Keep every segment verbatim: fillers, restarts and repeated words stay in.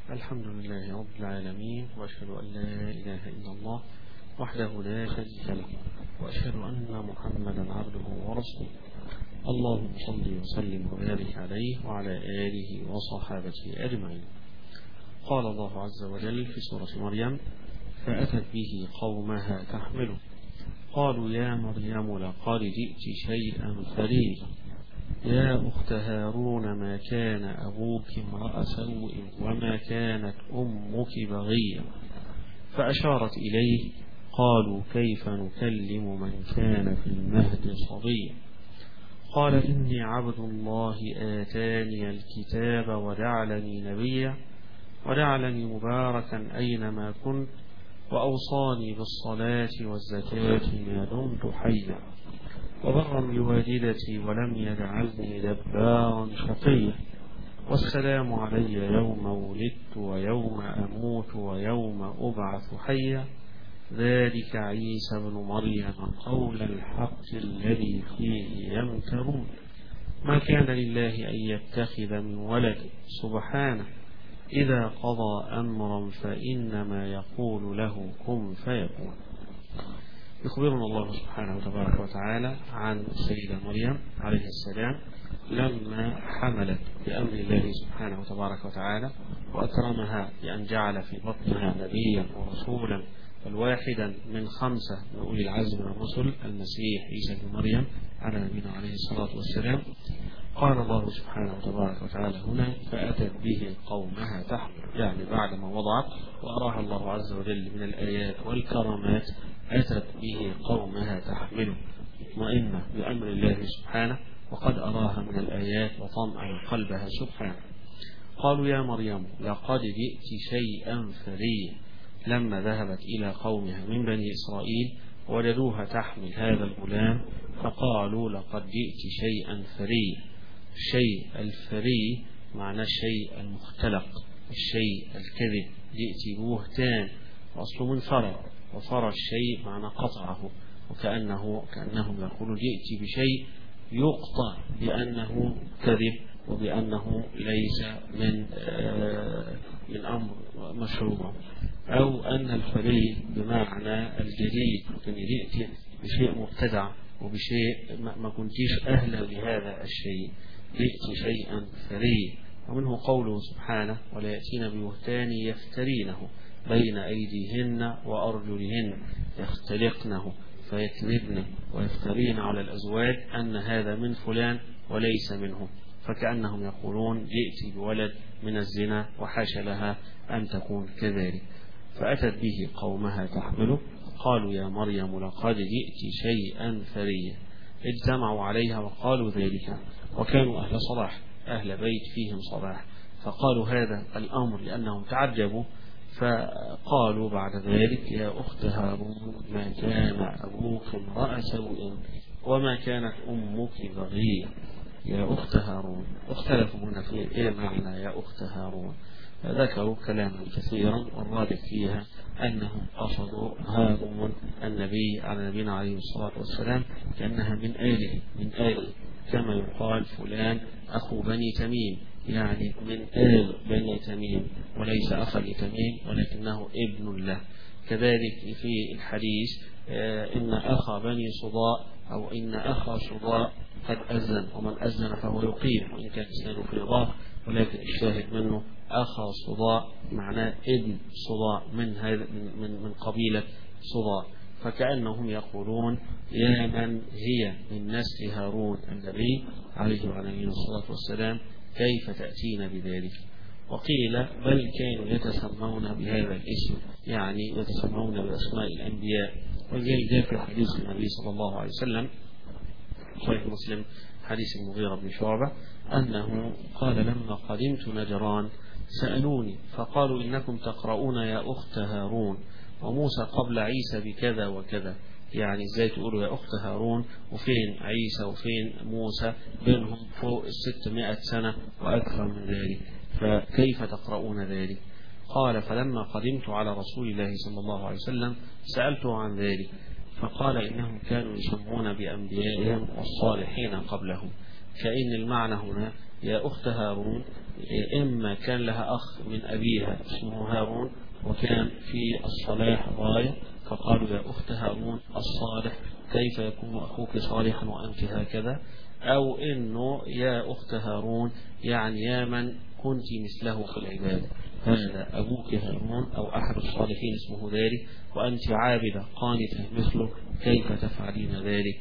الحمد لله رب العالمين، وأشهد أن لا إله إلا الله وحده لا شريك له، وأشهد أن محمدا عبده ورسوله. اللهم صل وسلم وبارك عليه وعلى آله وصحابته أجمعين. قال الله عز وجل في سورة مريم: فأتت به قومها تحمله قالوا يا مريم لقد جئت شيئا فريا يا أخت هارون ما كان أبوك امرأ سوء وما كانت أمك بغيا. فأشارت إليه قالوا كيف نكلم من كان في المهد صبيا. قال إني عبد الله آتاني الكتاب وجعلني نبيا وجعلني مباركا أينما كنت وأوصاني بالصلاة والزكاة ما دمت حيا وبرا بوالدتي ولم يجعلني جبارا شقيا والسلام علي يوم ولدت ويوم أموت ويوم أبعث حيا ذلك عيسى بن مريم قول الحق الذي فيه يمترون ما كان لله أن يتخذ من ولد سبحانه إذا قضى أمرا فإنما يقول له كن فيكون. يخبرنا الله سبحانه وتبارك وتعالى عن سيدة مريم عليه السلام لما حملت بأمر الله سبحانه وتبارك وتعالى وأكرمها بأن جعل في بطنها نبيا ورسولا الواحدا من خمسة من أولي العزم من الرسل المسيح عيسى بن مريم على نبينا عليه الصلاة والسلام. قال الله سبحانه وتبارك وتعالى هنا: فأتت به قومها تحمل، يعني بعد ما وضعت وأراها الله عز وجل من الآيات والكرامات أتت به قومها تحمله مطمئنة بأمر الله سبحانه وقد أراها من الآيات وطمأن قلبها سبحانه. قالوا يا مريم لقد جئت شيئا فريا. لما ذهبت إلى قومها من بني إسرائيل وجدوها تحمل هذا الغلام فقالوا لقد جئت شيئا فريا. الشيء الفري معنى الشيء المختلق، الشيء الكذب، جئت بوهتان وأصله من فرع، وفرع الشيء معنى قطعه، وكأنه كأنهم يقولون جئت بشيء يقطع بأنه كذب وبأنه ليس من آه من أمر مشروع، أو أن الفري بمعنى الجديد، لكن جئت بشيء مبتدع وبشيء ما كنتيش أهلا لهذا الشيء، جئت شيئا فريا. ومنه قوله سبحانه: ولا يأتين ببهتان يفترينه بين أيديهن وأرجلهن يختلقنه فيكذبن ويفترين على الأزواج أن هذا من فلان وليس منه، فكأنهم يقولون جئت بولد من الزنا وحاش لها أن تكون كذلك. فأتت به قومها تحمله قالوا يا مريم لقد جئت شيئا فريا. اجتمعوا عليها وقالوا ذلك، وكانوا أهل صلاح أهل بيت فيهم صلاح، فقالوا هذا الأمر لأنهم تعجبوا، فقالوا بعد ذلك يا أخت هارون ما كان أبوك امرأ سوء وما كانت أمك بغيا. يا أخت هارون، اختلفوا هنا في إيه معنى يا أخت هارون، ذكروا كلاما كثيرا والرابط فيها أنهم قصدوا هارون النبي على نبينا عليه الصلاة والسلام كأنها من آله من آله كما يقال فلان أخو بني تميم، يعني من آل بني تميم وليس أخا لتميم ولكنه ابن له. كذلك في الحديث إن أخا بني صداء أو إن أخا صداء قد أذن ومن أذن فهو يقيم، وإن كان إسناده في إضافة ولكن الشاهد منه أخا صداء معناه ابن صداء من هذا من من قبيلة صداء، فكأنهم يقولون يا من هي من نسل هارون النبي عليه وعلى نبينا الصلاة والسلام كيف تأتين بذلك. وقيل بل كانوا يتسمون بهذا الاسم، يعني يتسمون بأسماء الأنبياء، وذلك جاء في حديث النبي صلى الله عليه وسلم صحيح مسلم حديث المغيرة بن شعبة أنه قال لما قدمت نجران سألوني فقالوا إنكم تقرؤون يا أخت هارون وموسى قبل عيسى بكذا وكذا، يعني ازاي تقولوا يا أخت هارون وفين عيسى وفين موسى بينهم فوق الستمائة سنة وأكثر من ذلك، فكيف تقرؤون ذلك؟ قال فلما قدمت على رسول الله صلى الله عليه وسلم سألته عن ذلك فقال إنهم كانوا يسمون بأنبيائهم والصالحين قبلهم، كأن المعنى هنا يا أخت هارون، إما كان لها أخ من أبيها اسمه هارون وكان في الصلاح غاية، فقالوا يا أخت هارون الصالح كيف يكون أخوك صالحا وأنت هكذا، أو إنه يا أخت هارون يعني يا من كنت مثله في العبادة، هذا أبوك هارون أو أحد الصالحين اسمه ذلك، وأنت عابدة قانتة مثله، كيف تفعلين ذلك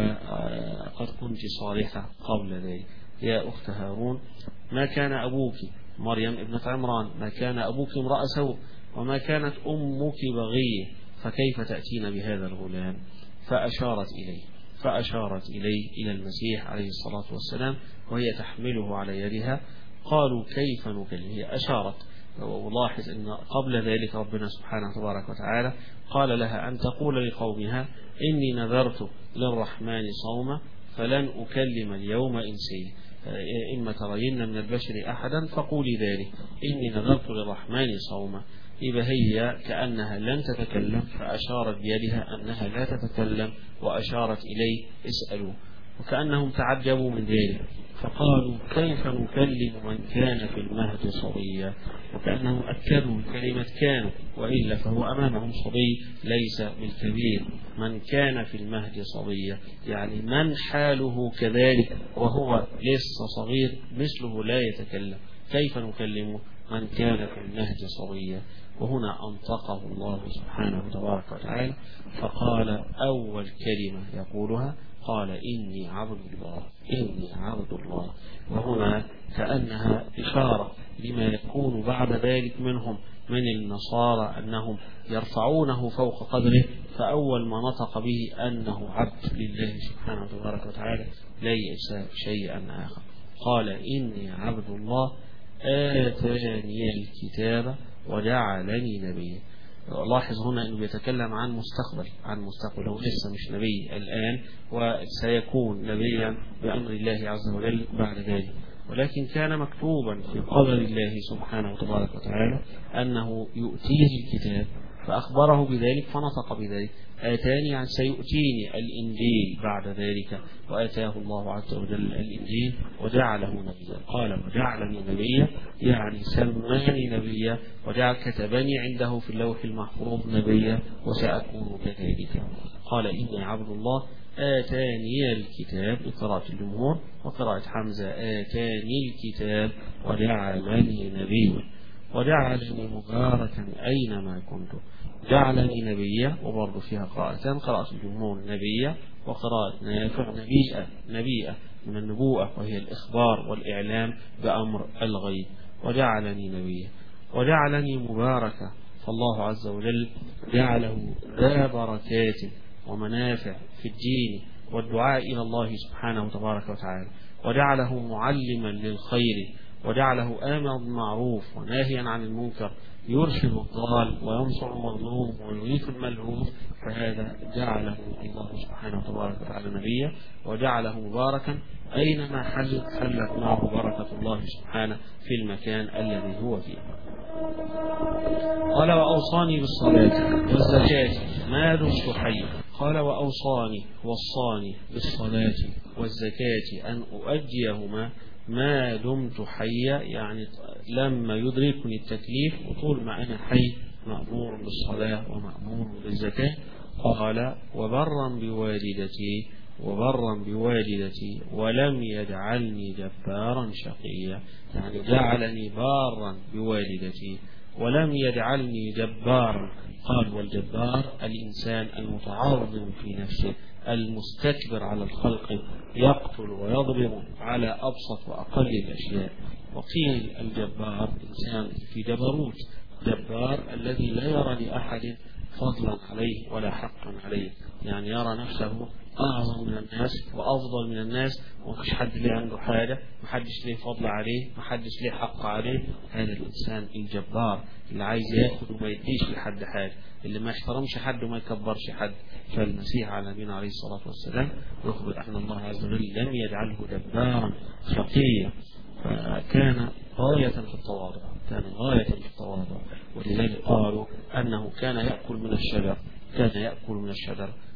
وقد كنت صالحة قبل ذلك. يا أخت هارون ما كان أبوك مريم ابنة عمران، ما كان أبوك امرأ سوء، وما كانت أمك بغية، فكيف تأتين بهذا الغلام؟ فأشارت إليه فأشارت إليه إلى المسيح عليه الصلاة والسلام وهي تحمله على يدها. قالوا كيف نكلم؟ هي أشارت، ولاحظ أن قبل ذلك ربنا سبحانه تبارك وتعالى قال لها أن تقول لقومها إني نذرت للرحمن صوما فلن أكلم اليوم إنسيا، إما ترين من البشر أحدا فقولي ذلك إني نذرت للرحمن صوما. إذا هي كأنها لن تتكلم فأشارت بيدها أنها لا تتكلم وأشارت إليه اسألوا، وكأنهم تعجبوا من ذلك فقالوا كيف نكلم من كان في المهد صبيا، وكأنهم أكدوا كلمة كان، وإلا فهو أمامهم صبي ليس بالكبير، من كان في المهد صبيا يعني من حاله كذلك وهو لسه صغير مثله لا يتكلم، كيف نكلمه من كان في المهد صبيا. وهنا أنطقه الله سبحانه تبارك وتعالى فقال أول كلمة يقولها قال إني عبد الله إني عبد الله، وهنا كأنها إشارة لما يكون بعد ذلك منهم من النصارى أنهم يرفعونه فوق قدره، فأول ما نطق به أنه عبد لله سبحانه تبارك وتعالى ليس شيئا آخر. قال إني عبد الله آتاني الكتاب وجعلني نبيا. لاحظ هنا أنه يتكلم عن مستقبل عن مستقبل هو لسه مش نبي الآن، وسيكون نبيا بأمر الله عز وجل بعد ذلك، ولكن كان مكتوبا في قدر الله سبحانه تبارك وتعالى أنه يؤتيه الكتاب فأخبره بذلك فنطق بذلك. آتاني يعني سيؤتيني الإنجيل بعد ذلك، وآتاه الله عز وجل الإنجيل وجعله نبيا. قال وجعلني نبيا يعني سماني نبيا وجعل كتبني عنده في اللوح المحفوظ نبيا وسأكون كذلك. قال إني عبد الله آتاني الكتاب بقراءة الجمهور، وقراءة حمزة آتاني الكتاب وجعلني نبيا وجعلني مباركا أينما كنت. جعلني نبيا وبرضه فيها قراءتان، قراءة الجمهور نبيا وقراءة نافع نبيئة نبيئة من النبوءة وهي الإخبار والإعلام بأمر الغيب. وجعلني نبيا وجعلني مباركا، فالله عز وجل جعله ذا بركات ومنافع في الدين والدعاء إلى الله سبحانه تبارك وتعالى، وجعله معلما للخير، وجعله آمرا بالمعروف وناهيا عن المنكر، يرشد الضال وينصر المظلوم ويغيث الملهوف، فهذا جعله الله سبحانه وتبارك وتعالى نبيا وجعله مباركا أينما حل حلت معه بركة الله سبحانه في المكان الذي هو فيه. قال وأوصاني بالصلاة والزكاة ما دمت حيا. قال وأوصاني وصاني بالصلاة والزكاة أن أؤديهما ما دمت حيا، يعني لما يدركني التكليف وطول ما أنا حي مأمور بالصلاة ومأمور بالزكاة. قال وبرا بوالدتي وبرا بوالدتي ولم يجعلني جبارا شقيا، يعني جعلني بارا بوالدتي ولم يجعلني جبارا. قال والجبار الإنسان المتعاظم في نفسه المستكبر على الخلق يقتل ويضرب على أبسط وأقل الأشياء. وقيل الجبار إنسان في جبروت، جبار الذي لا يرى لأحد فضلا عليه ولا حقا عليه، يعني يرى نفسه أعظم من الناس وأفضل من الناس ومفيش حد ليه عنده حاجة، محدش ليه فضل عليه، محدش ليه حق عليه. هذا الإنسان الجبار اللي عايز ياخد وما يديش لحد حاجة، اللي ما يحترمش حد وما يكبرش حد. فالمسيح على نبينا عليه الصلاة والسلام يخبر أن الله عز وجل لم يجعله جبارا شقيا، فكان غاية في التواضع كان غاية في التواضع ولذلك قالوا أنه كان يأكل من الشجر كان يأكل من الشجر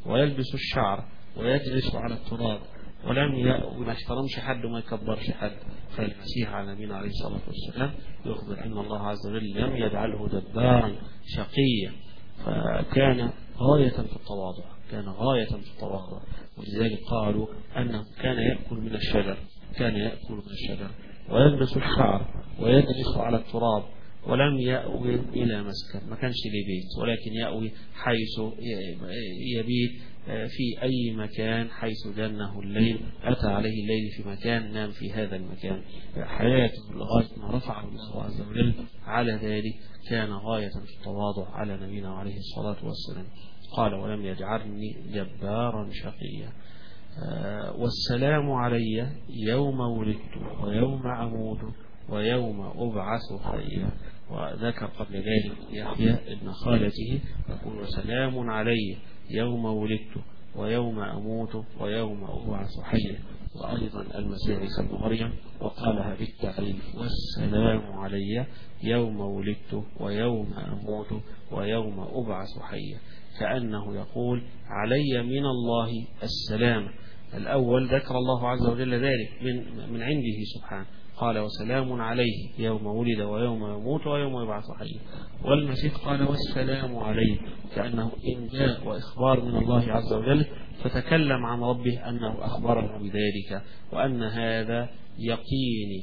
ويلبس الشعر ويجلس على التراب ولم ما يحترمش حد وما يكبرش حد. فالمسيح على نبينا عليه الصلاة والسلام يخبر أن الله عز وجل لم يجعله جبارا شقيا، فكان غاية في التواضع، كان غاية في التواضع. ولذلك قالوا أنه كان يأكل من الشجر، كان يأكل من الشجر ويلبس الشعر ويجلس على التراب ولم يأوي إلى مسكن، ما كانش ليه بيت، ولكن يأوي حيث يبيت في أي مكان حيث جنه الليل، أتى عليه الليل في مكان نام في هذا المكان. حياته لغاية ما رفعه الله عز وجل على ذلك، كان غاية في التواضع على نبينا عليه الصلاة والسلام. قال ولم يجعلني جبارا شقيا. والسلام علي يوم ولدت ويوم أموت ويوم أبعث حيا. وذكر قبل ذلك يحيى ابن خالته يقول وسلام علي يوم ولدت ويوم أموت ويوم أبعث حيا. وأيضا المسيح عيسى ابن مريم وقالها بالتعريف والسلام علي يوم ولدت ويوم أموت ويوم أبعث حيا، كأنه يقول علي من الله السلام. الأول ذكر الله عز وجل ذلك من من عنده سبحانه، قال وسلام عليه يوم ولد ويوم يموت ويوم يبعث حيا. والمسيح قال والسلام عليه، كأنه إنجاء وإخبار من الله عز وجل، فتكلم عن ربه أنه أخبره بذلك، وأن هذا يقيني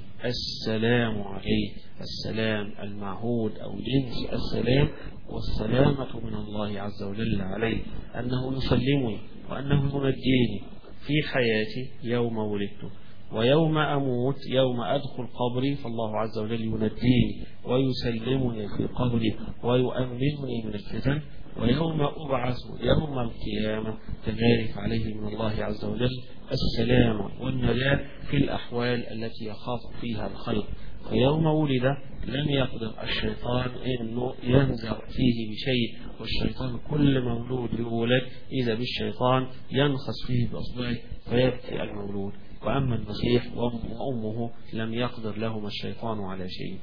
السلام عليه، السلام المعهود أو جنس السلام، والسلامة من الله عز وجل عليه، أنه يسلمني وأنه ينجيني في حياتي يوم ولدت، ويوم أموت يوم أدخل قبري فالله عز وجل ينجيني ويسلمني في قبري ويؤمنني من الفتن، ويوم أبعث يوم القيامة كذلك عليه من الله عز وجل السلام والنجاة في الأحوال التي يخاف فيها الخلق. فيوم ولد لم يقدر الشيطان أنه ينزع فيه بشيء، والشيطان كل مولود يولد إذا بالشيطان ينخس فيه بأصبعه فيبكي المولود. وأما المسيح وأمه لم يقدر لهما الشيطان على شيء.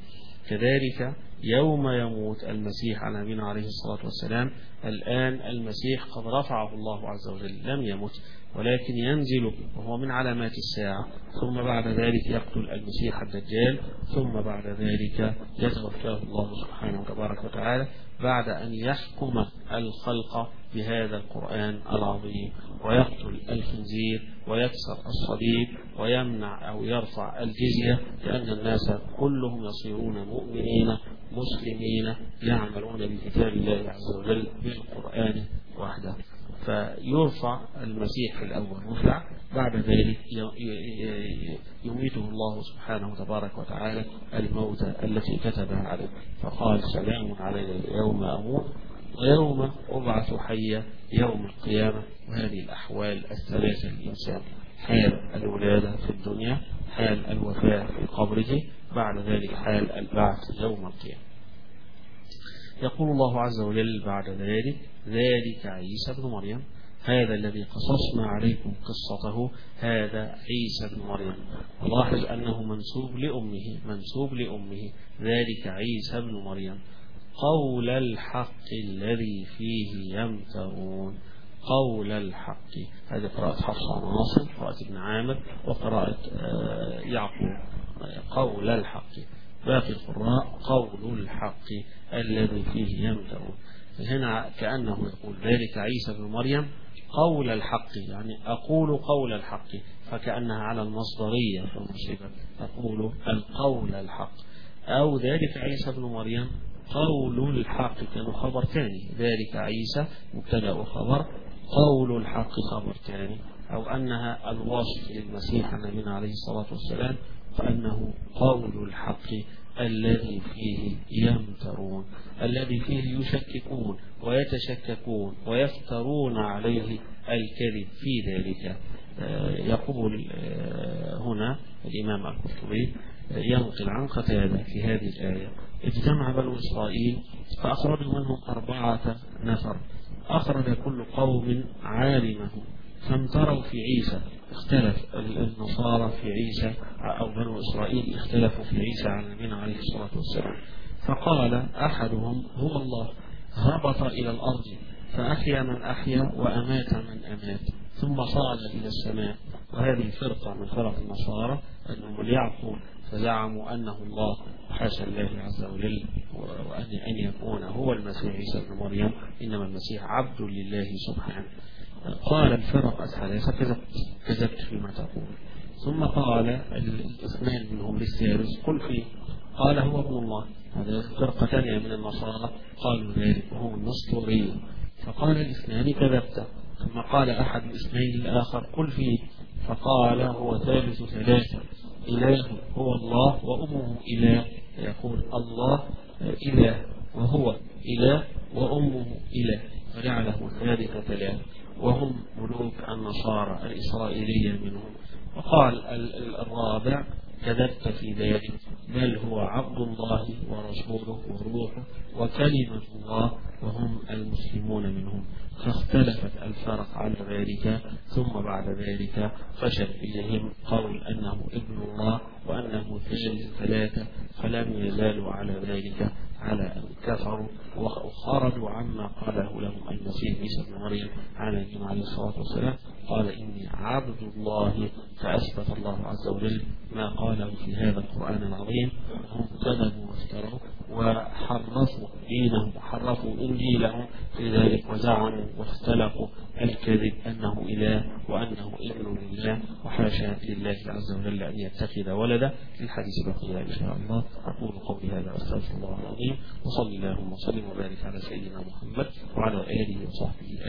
كذلك يوم يموت المسيح على نبينا عليه الصلاة والسلام، الآن المسيح قد رفعه الله عز وجل، لم يمت ولكن ينزل وهو من علامات الساعة، ثم بعد ذلك يقتل المسيح الدجال، ثم بعد ذلك يتوفاه الله سبحانه وتبارك وتعالى بعد أن يحكم الخلق بهذا القرآن العظيم، ويقتل الخنزير ويكسر الصليب ويمنع أو يرفع الجزية، لأن الناس كلهم يصيرون مؤمنين مسلمين يعملون بكتاب الله عز وجل بالقرآن وحده. فيرفع المسيح في الأول رفع، بعد ذلك يميته الله سبحانه وتبارك وتعالى الموت التي كتبها عليه، فقال سلام علي يوم أموت ويوم أبعث حيا يوم القيامة. وهذه الأحوال الثلاثة للإنسان: حال الولادة في الدنيا، حال الوفاة في قبره، بعد ذلك حال البعث يوم القيامة. يقول الله عز وجل بعد ذلك: ذلك عيسى بن مريم، هذا الذي قصصنا عليكم قصته، هذا عيسى بن مريم. لاحظ أنه منسوب لأمه، منسوب لأمه، ذلك عيسى بن مريم قول الحق الذي فيه يمترون. قول الحق، هذه قراءة حفص عن عاصم، قراءة ابن عامر، وقراءة يعقوب. قول الحق، باقي القراء قول الحق الذي فيه يمترون. هنا كأنه يقول ذلك عيسى بن مريم قول الحق، يعني أقول قول الحق، فكأنها على المصدرية في المصيبة، أقول القول الحق. أو ذلك عيسى بن مريم قول الحق، كانوا خبر ثاني، ذلك عيسى مبتدأ وخبر، قول الحق خبر ثاني، أو أنها الوصف للمسيح النبي عليه الصلاة والسلام، فأنه قول الحق الذي فيه يمترون، الذي فيه يشككون ويتشككون ويفترون عليه الكذب في ذلك. يقول هنا الإمام القرطبي ينقل عن قتادة في هذه الآية: اجتمع بنو إسرائيل فأخرجوا منهم أربعة نفر، أخرج كل قوم عالمهم فامتروا في عيسى. اختلف النصارى في عيسى أو بنو إسرائيل اختلفوا في عيسى عن نبينا عليه الصلاة والسلام. فقال أحدهم: هو الله، هبط إلى الأرض فأحيا من أحيا وأمات من أمات ثم صعد إلى السماء. وهذه فرقة من فرق النصارى أنهم ليعقوا فزعموا أنه الله، حاشا الله عز وجل وأن أن يكون هو المسيح عيسى ابن مريم، إنما المسيح عبد لله سبحانه. قال الفرق الثلاثة كذبت كذبت فيما تقول. ثم قال الاثنان منهم للثالث قل فيه، قال هو ابن الله. هذا فرقة ثانية من النصارى قالوا ذلك وهم النسطورية. فقال الاثنان كذبت. ثم قال أحد الاثنين الآخر قل فيه، فقال هو ثالث ثلاثة، إله هو الله وأمه إله. يقول الله إله وهو إله وأمه إله، فجعله ثالث ثلاثة، وهم ملوك النصارى الإسرائيلية منهم. وقال الرابع كذبت في ذلك، بل هو عبد الله ورسوله وروحه وكلمة الله، وهم المسلمون منهم. فاختلفت الفرق على ذلك. ثم بعد ذلك فشل إليهم قول أنه ابن الله وأنه ثالث ثلاثة، فلم يزالوا على ذلك على أن كفروا وخرجوا عما قاله لهم المسيح عيسى ابن مريم عليه الصلاة والسلام. قال إني عبد الله، فأثبت الله عز وجل ما قاله في هذا القرآن العظيم. هم كذبوا وافتروا وحرفوا دينهم وحرفوا إنجيلهم في ذلك، وزعموا واختلقوا الكذب أنه إله وأنه ابن لله، وحاشا لله عز وجل أن يتخذ ولدا. الحديث بقي إن شاء الله. أقول قولي هذا أستغفر الله العظيم، وصلى اللهم وسلم وبارك على سيدنا محمد وعلى آله وصحبه.